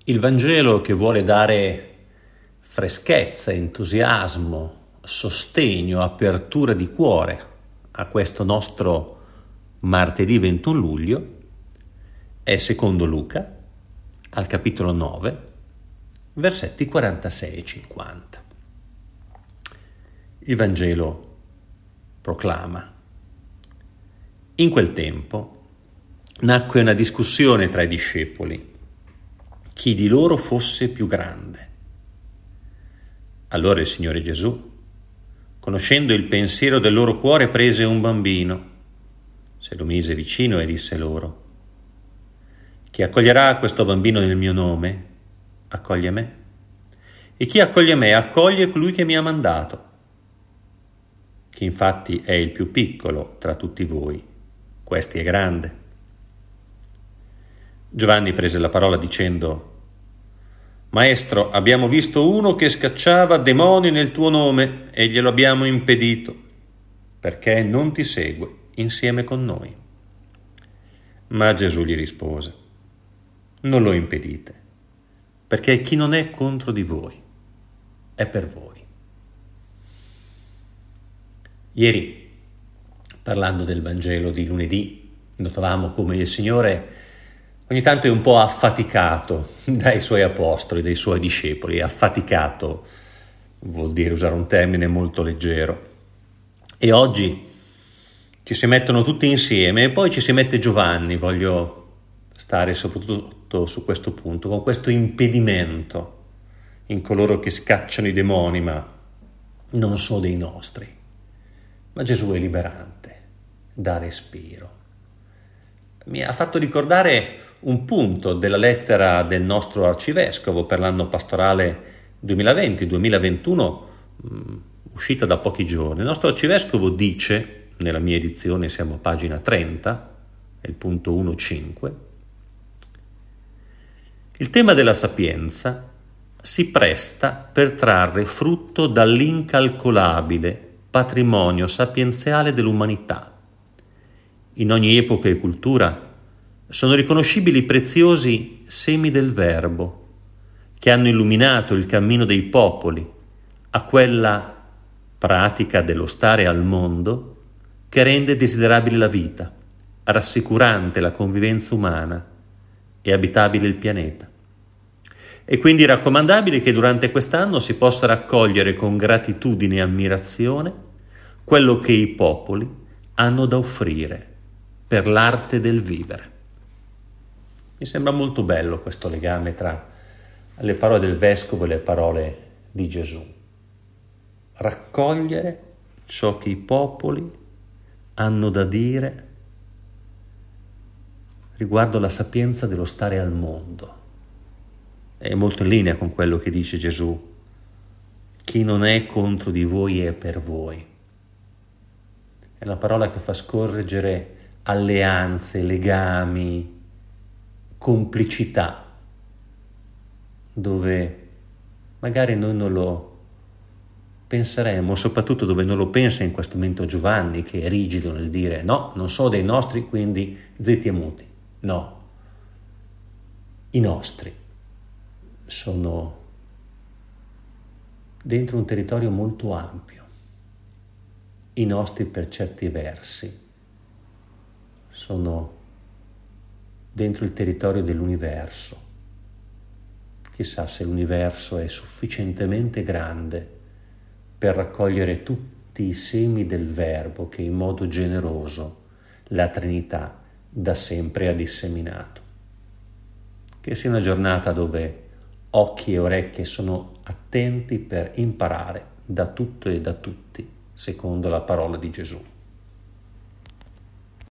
Il Vangelo che vuole dare freschezza, entusiasmo, sostegno, apertura di cuore a questo nostro martedì 21 luglio è secondo Luca, al capitolo 9, versetti 46 e 50. Il Vangelo proclama: in quel tempo nacque una discussione tra i discepoli, chi di loro fosse più grande. Allora il Signore Gesù, conoscendo il pensiero del loro cuore, prese un bambino, se lo mise vicino e disse loro: chi accoglierà questo bambino nel mio nome, accoglie me, e chi accoglie me, accoglie colui che mi ha mandato. Chi infatti è il più piccolo tra tutti voi, questi è grande. Giovanni prese la parola dicendo: Maestro, abbiamo visto uno che scacciava demoni nel tuo nome e glielo abbiamo impedito, perché non ti segue insieme con noi. Ma Gesù gli rispose: non lo impedite, perché chi non è contro di voi è per voi. Ieri, parlando del Vangelo di lunedì, notavamo come il Signore ogni tanto è un po' affaticato dai suoi apostoli, dai suoi discepoli. Affaticato vuol dire usare un termine molto leggero. E oggi ci si mettono tutti insieme e poi ci si mette Giovanni. Voglio stare soprattutto su questo punto, con questo impedimento in coloro che scacciano i demoni, ma non sono dei nostri. Ma Gesù è liberante, dà respiro. Mi ha fatto ricordare un punto della lettera del nostro arcivescovo per l'anno pastorale 2020-2021, uscita da pochi giorni. Il nostro arcivescovo dice, nella mia edizione siamo a pagina 30, è il punto 1.5, il tema della sapienza si presta per trarre frutto dall'incalcolabile patrimonio sapienziale dell'umanità. In ogni epoca e cultura sono riconoscibili preziosi semi del Verbo che hanno illuminato il cammino dei popoli a quella pratica dello stare al mondo che rende desiderabile la vita, rassicurante la convivenza umana e abitabile il pianeta. È quindi raccomandabile che durante quest'anno si possa raccogliere con gratitudine e ammirazione quello che i popoli hanno da offrire per l'arte del vivere. Mi sembra molto bello questo legame tra le parole del Vescovo e le parole di Gesù. Raccogliere ciò che i popoli hanno da dire riguardo la sapienza dello stare al mondo. È molto in linea con quello che dice Gesù: chi non è contro di voi è per voi. È una parola che fa scorgere alleanze, legami, complicità, dove magari noi non lo penseremmo, soprattutto dove non lo pensa in questo momento Giovanni, che è rigido nel dire no, non sono dei nostri, quindi zitti e muti. No, i nostri sono dentro un territorio molto ampio. I nostri per certi versi sono dentro il territorio dell'universo. Chissà se l'universo è sufficientemente grande per raccogliere tutti i semi del Verbo che in modo generoso la Trinità da sempre ha disseminato. Che sia una giornata dove occhi e orecchie sono attenti per imparare da tutto e da tutti, secondo la parola di Gesù.